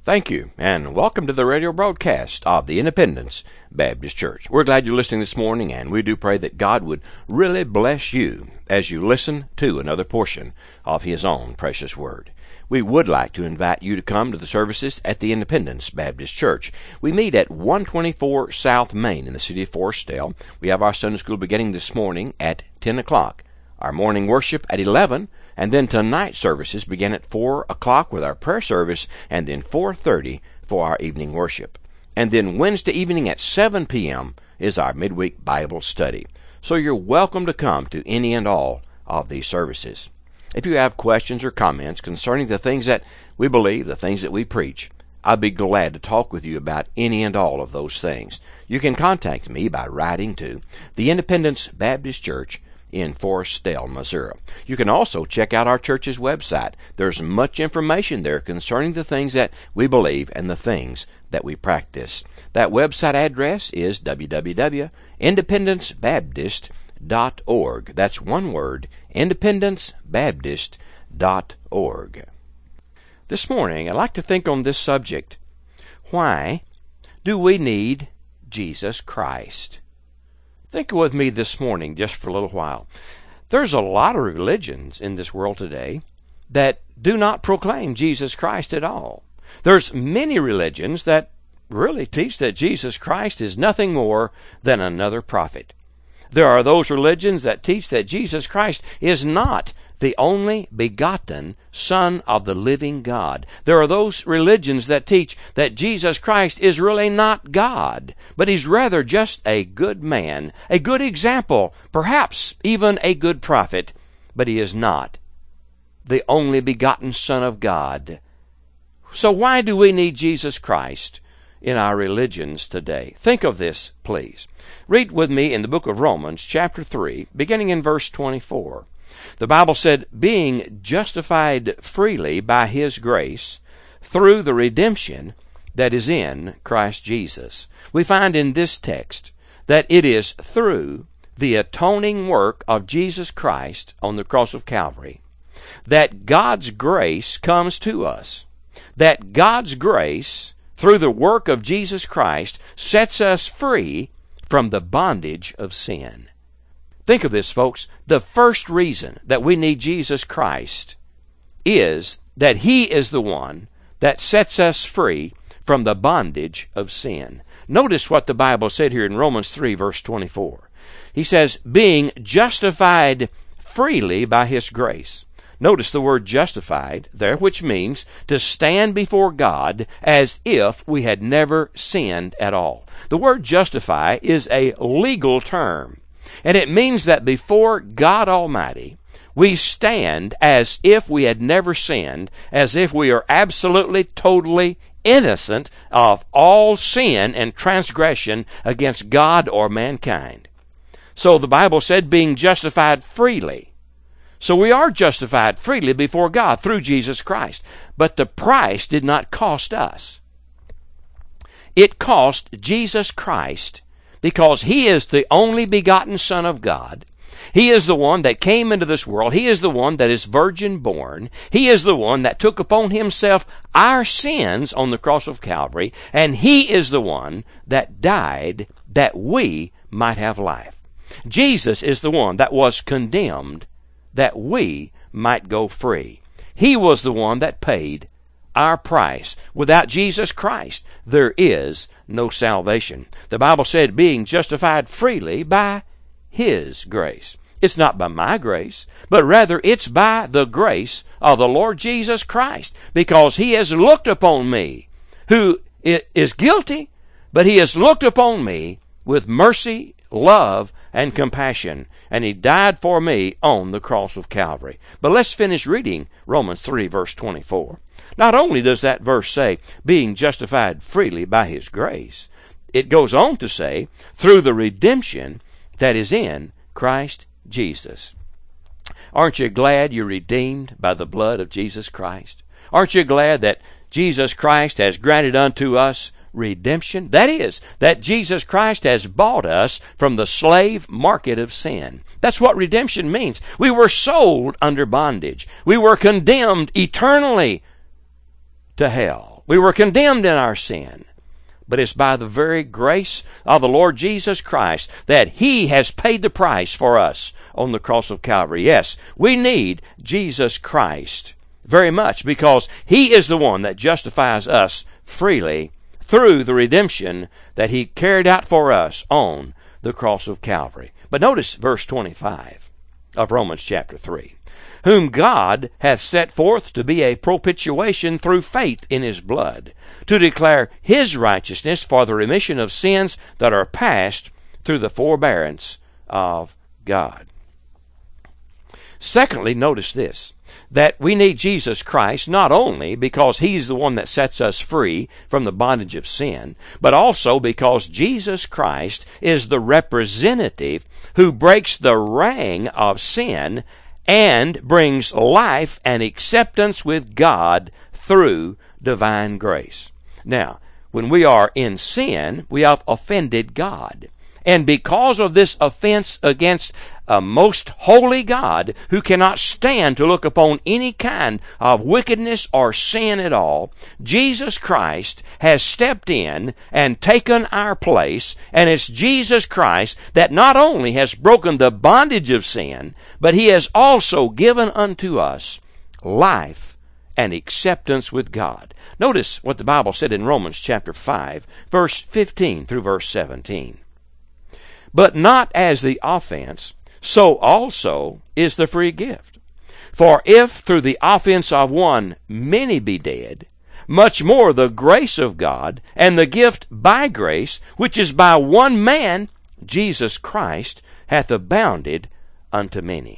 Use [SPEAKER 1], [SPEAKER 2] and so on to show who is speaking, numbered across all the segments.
[SPEAKER 1] Thank you, and welcome to the radio broadcast of the Independence Baptist Church. We're glad you're listening this morning, and we do pray that God would really bless you as you listen to another portion of His own precious Word. We would like to invite you to come to the services at the Independence Baptist Church. We meet at 124 South Main in the city of Forestdale. We have our Sunday school beginning this morning at 10 o'clock. Our morning worship at 11, and then tonight services begin at 4 o'clock with our prayer service, and then 4:30 for our evening worship. And then Wednesday evening at 7 p.m. is our midweek Bible study. So you're welcome to come to any and all of these services. If you have questions or comments concerning the things that we believe, the things that we preach, I'd be glad to talk with you about any and all of those things. You can contact me by writing to the Independence Baptist Church in Forestdale, Missouri. You can also check out our church's website. There's much information there concerning the things that we believe and the things that we practice. That website address is www.independencebaptist.org. That's one word, independencebaptist.org. This morning, I'd like to think on this subject. Why do we need Jesus Christ? Think with me this morning just for a little while. There's a lot of religions in this world today that do not proclaim Jesus Christ at all. There's many religions that really teach that Jesus Christ is nothing more than another prophet. There are those religions that teach that Jesus Christ is not the only begotten Son of the living God. There are those religions that teach that Jesus Christ is really not God, but He's rather just a good man, a good example, perhaps even a good prophet, but He is not the only begotten Son of God. So why do we need Jesus Christ in our religions today? Think of this, please. Read with me in the book of Romans, chapter 3, beginning in verse 24. The Bible said, being justified freely by His grace through the redemption that is in Christ Jesus. We find in this text that it is through the atoning work of Jesus Christ on the cross of Calvary that God's grace comes to us. That God's grace, through the work of Jesus Christ, sets us free from the bondage of sin. Think of this, folks. The first reason that we need Jesus Christ is that He is the one that sets us free from the bondage of sin. Notice what the Bible said here in Romans 3, verse 24. He says, being justified freely by His grace. Notice the word justified there, which means to stand before God as if we had never sinned at all. The word justify is a legal term, and it means that before God Almighty, we stand as if we had never sinned, as if we are absolutely, totally innocent of all sin and transgression against God or mankind. So the Bible said, being justified freely. So we are justified freely before God through Jesus Christ. But the price did not cost us. It cost Jesus Christ, because He is the only begotten Son of God. He is the one that came into this world. He is the one that is virgin born. He is the one that took upon Himself our sins on the cross of Calvary. And He is the one that died that we might have life. Jesus is the one that was condemned that we might go free. He was the one that paid our price. Without Jesus Christ, there is no salvation. The Bible said, being justified freely by His grace. It's not by my grace, but rather it's by the grace of the Lord Jesus Christ, because He has looked upon me, who is guilty, but He has looked upon me with mercy, love, and compassion, and He died for me on the cross of Calvary. But let's finish reading Romans 3, verse 24. Not only does that verse say, being justified freely by His grace, it goes on to say, through the redemption that is in Christ Jesus. Aren't you glad you're redeemed by the blood of Jesus Christ? Aren't you glad that Jesus Christ has granted unto us redemption? That is, that Jesus Christ has bought us from the slave market of sin. That's what redemption means. We were sold under bondage. We were condemned eternally to hell. We were condemned in our sin. But it's by the very grace of the Lord Jesus Christ that He has paid the price for us on the cross of Calvary. Yes, we need Jesus Christ very much because He is the one that justifies us freely through the redemption that He carried out for us on the cross of Calvary. But notice verse 25 of Romans chapter 3. Whom God hath set forth to be a propitiation through faith in His blood, to declare His righteousness for the remission of sins that are past through the forbearance of God. Secondly, notice this, that we need Jesus Christ not only because He's the one that sets us free from the bondage of sin, but also because Jesus Christ is the representative who breaks the ring of sin and brings life and acceptance with God through divine grace. Now, when we are in sin, we have offended God. And because of this offense against a most holy God who cannot stand to look upon any kind of wickedness or sin at all, Jesus Christ has stepped in and taken our place, and it's Jesus Christ that not only has broken the bondage of sin, but He has also given unto us life and acceptance with God. Notice what the Bible said in Romans chapter 5, verse 15 through verse 17. But not as the offense, so also is the free gift. For if through the offense of one many be dead, much more the grace of God and the gift by grace, which is by one man, Jesus Christ, hath abounded unto many.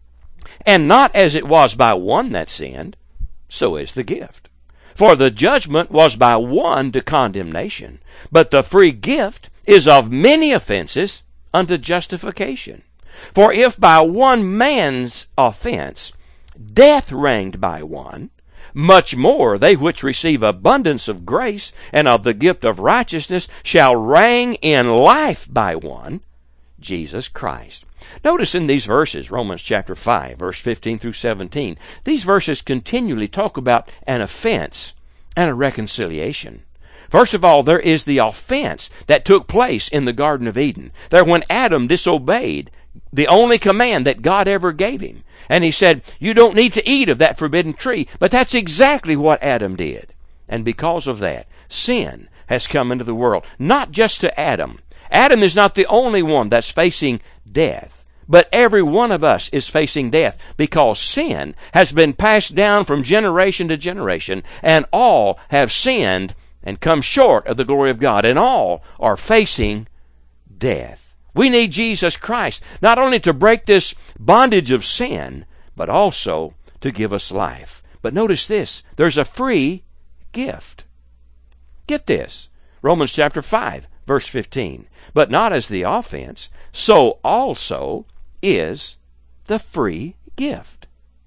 [SPEAKER 1] And not as it was by one that sinned, so is the gift. For the judgment was by one to condemnation, but the free gift is of many offenses unto justification. For if by one man's offense death reigned by one, much more they which receive abundance of grace and of the gift of righteousness shall reign in life by one, Jesus Christ. Notice in these verses, Romans chapter 5, verse 15 through 17, these verses continually talk about an offense and a reconciliation. First of all, there is the offense that took place in the Garden of Eden. There when Adam disobeyed the only command that God ever gave him. And he said, you don't need to eat of that forbidden tree. But that's exactly what Adam did. And because of that, sin has come into the world. Not just to Adam. Adam is not the only one that's facing death. But every one of us is facing death because sin has been passed down from generation to generation. And all have sinned and come short of the glory of God. And all are facing death. We need Jesus Christ, not only to break this bondage of sin, but also to give us life. But notice this, there's a free gift. Get this, Romans chapter 5, verse 15. But not as the offense, so also is the free gift.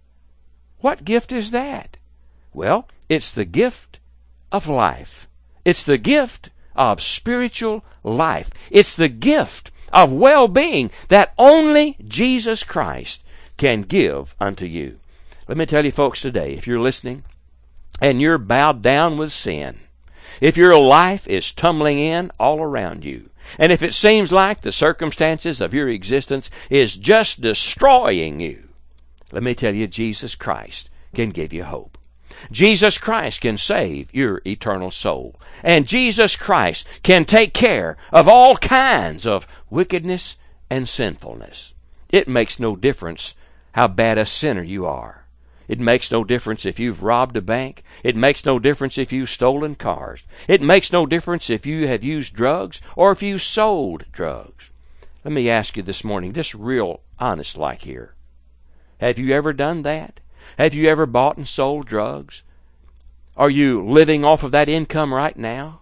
[SPEAKER 1] What gift is that? Well, it's the gift of life. It's the gift of spiritual life. It's the gift of well-being that only Jesus Christ can give unto you. Let me tell you folks today, if you're listening and you're bowed down with sin, if your life is tumbling in all around you, and if it seems like the circumstances of your existence is just destroying you, let me tell you, Jesus Christ can give you hope. Jesus Christ can save your eternal soul. And Jesus Christ can take care of all kinds of wickedness and sinfulness. It makes no difference how bad a sinner you are. It makes no difference if you've robbed a bank. It makes no difference if you've stolen cars. It makes no difference if you have used drugs or if you sold drugs. Let me ask you this morning, just real honest like here. Have you ever done that? Have you ever bought and sold drugs? Are you living off of that income right now?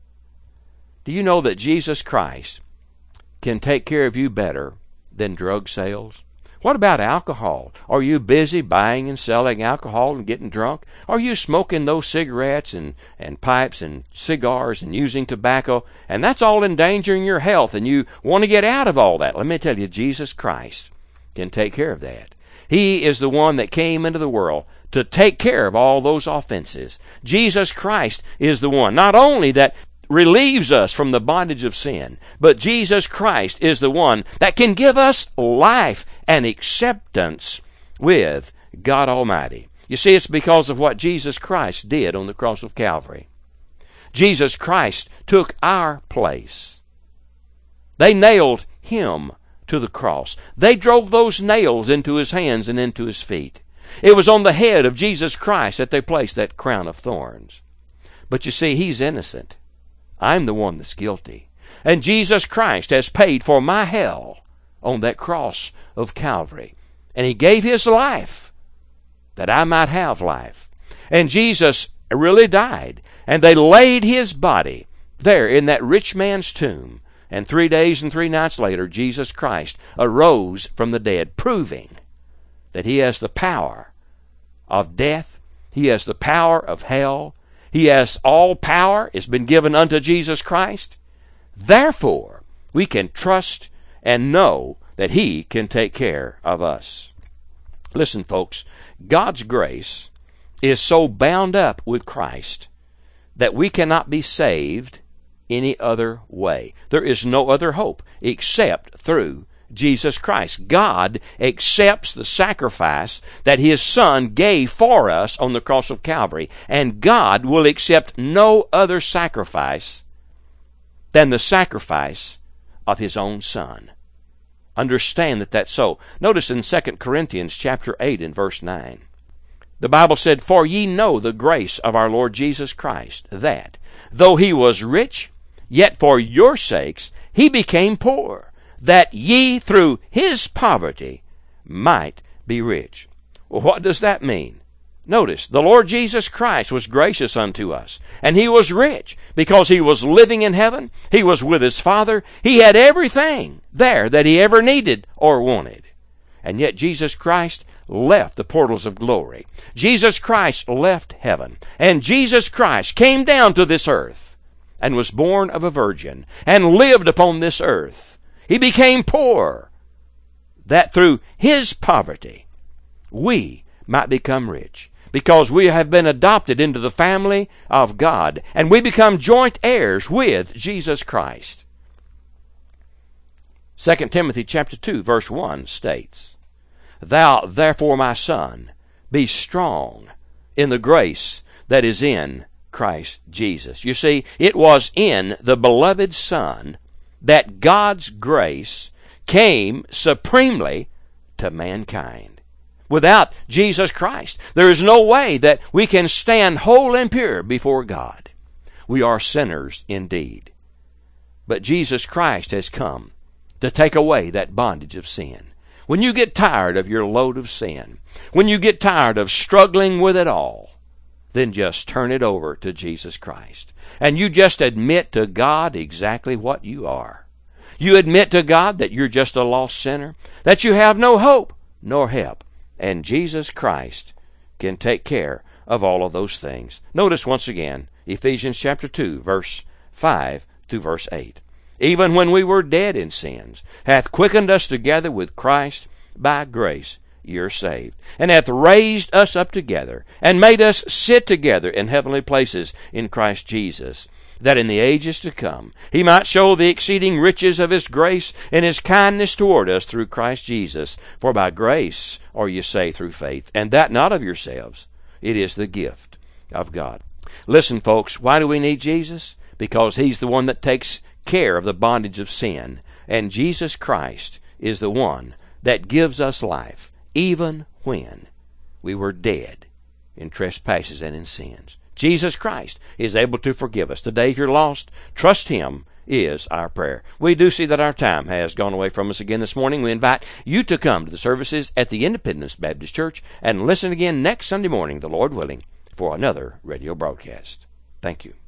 [SPEAKER 1] Do you know that Jesus Christ can take care of you better than drug sales? What about alcohol? Are you busy buying and selling alcohol and getting drunk? Are you smoking those cigarettes and pipes and cigars and using tobacco? And that's all endangering your health and you want to get out of all that. Let me tell you, Jesus Christ can take care of that. He is the one that came into the world to take care of all those offenses. Jesus Christ is the one, not only that relieves us from the bondage of sin, but Jesus Christ is the one that can give us life and acceptance with God Almighty. You see, it's because of what Jesus Christ did on the cross of Calvary. Jesus Christ took our place. They nailed him to the cross. They drove those nails into his hands and into his feet. It was on the head of Jesus Christ that they placed that crown of thorns. But you see, he's innocent. I'm the one that's guilty. And Jesus Christ has paid for my hell on that cross of Calvary. And he gave his life that I might have life. And Jesus really died. And they laid his body there in that rich man's tomb. And 3 days and 3 nights later, Jesus Christ arose from the dead, proving that he has the power of death. He has the power of hell. He has all power. It's been given unto Jesus Christ. Therefore, we can trust and know that he can take care of us. Listen, folks, God's grace is so bound up with Christ that we cannot be saved any other way. There is no other hope except through Jesus Christ. God accepts the sacrifice that his Son gave for us on the cross of Calvary, and God will accept no other sacrifice than the sacrifice of his own Son. Understand that that's so. Notice in 2 Corinthians chapter 8 and verse 9. The Bible said, "For ye know the grace of our Lord Jesus Christ, that, though he was rich, yet for your sakes he became poor, that ye through his poverty might be rich." Well, what does that mean? Notice, the Lord Jesus Christ was gracious unto us, and he was rich because he was living in heaven. He was with his Father. He had everything there that he ever needed or wanted. And yet Jesus Christ left the portals of glory. Jesus Christ left heaven. And Jesus Christ came down to this earth and was born of a virgin and lived upon this earth. He became poor, that through his poverty we might become rich, because we have been adopted into the family of God, and we become joint heirs with Jesus Christ. 2 Timothy chapter 2 verse 1 states, "Thou therefore, my son, be strong in the grace that is in Christ Jesus." You see, it was in the beloved Son that God's grace came supremely to mankind. Without Jesus Christ, there is no way that we can stand whole and pure before God. We are sinners indeed. But Jesus Christ has come to take away that bondage of sin. When you get tired of your load of sin, when you get tired of struggling with it all, then just turn it over to Jesus Christ. And you just admit to God exactly what you are. You admit to God that you're just a lost sinner, that you have no hope nor help. And Jesus Christ can take care of all of those things. Notice once again, Ephesians chapter 2, verse 5 to verse 8. "Even when we were dead in sins, hath quickened us together with Christ. By grace you're saved. And hath raised us up together, and made us sit together in heavenly places in Christ Jesus, that in the ages to come he might show the exceeding riches of his grace and his kindness toward us through Christ Jesus. For by grace are ye saved through faith, and that not of yourselves. It is the gift of God." Listen, folks, why do we need Jesus? Because he's the one that takes care of the bondage of sin. And Jesus Christ is the one that gives us life, even when we were dead in trespasses and in sins. Jesus Christ is able to forgive us. Today, if you're lost, trust him is our prayer. We do see that our time has gone away from us again this morning. We invite you to come to the services at the Independence Baptist Church and listen again next Sunday morning, the Lord willing, for another radio broadcast. Thank you.